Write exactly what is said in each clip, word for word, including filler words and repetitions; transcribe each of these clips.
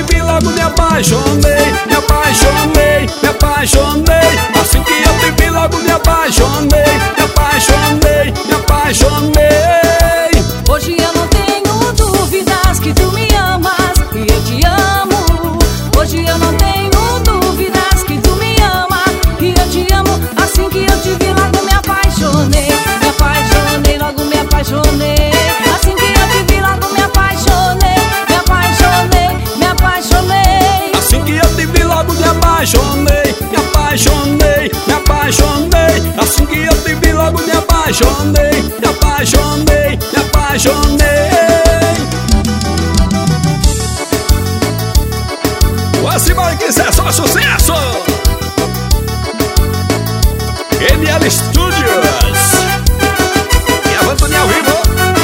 te vi logo me apaixonei, me apaixonei, me apaixonei. Assim que eu te vi logo me apaixonei, me apaixonei, me apaixonei. Hoje eu não tenho dúvidas que tu me amas e eu te amo. Hoje eu não tenho dúvidas que tu me amas e eu te amo. Assim que eu te vi logo me apaixonei, me apaixonei, logo me apaixonei. Assim que eu te vi logo me apaixonei, me apaixonei, me apaixonei. Assim que eu te vi logo me apaixonei, me apaixonei, me apaixonei. Assim que eu te vi logo me apaixonei, me apaixonei, me apaixonei. Esse vai que isso é só sucesso. M L Studios e a Antônia ao vivo.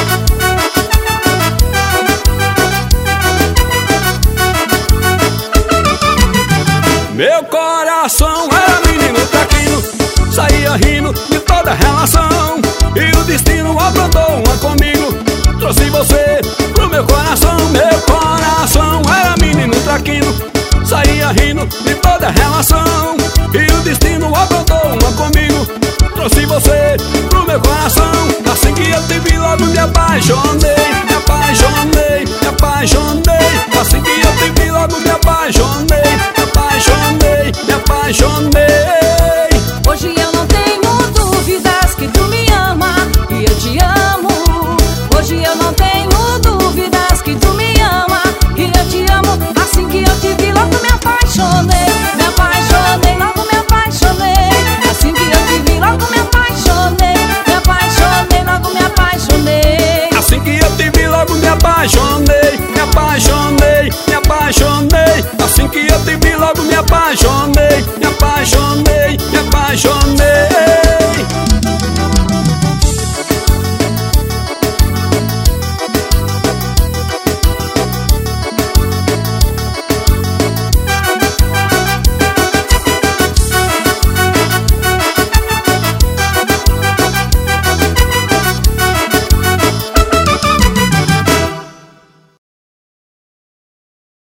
Meu coração era menino traquino, saía rindo de toda relação. E o destino aprontou uma comigo, trouxe você pro meu coração. Meu coração era menino traquino, saía rindo de toda relação. E o destino aprontou uma comigo, trouxe você pro meu coração. Assim que eu te vi logo me apaixonei, me apaixonei, me apaixonei. Assim que eu te vi logo me apaixonei, me apaixonei, me apaixonei. Hoje eu não tenho dúvidas que tu me ama e eu te amo. Hoje eu não tenho dúvidas que tu me ama e eu te amo. Assim que eu te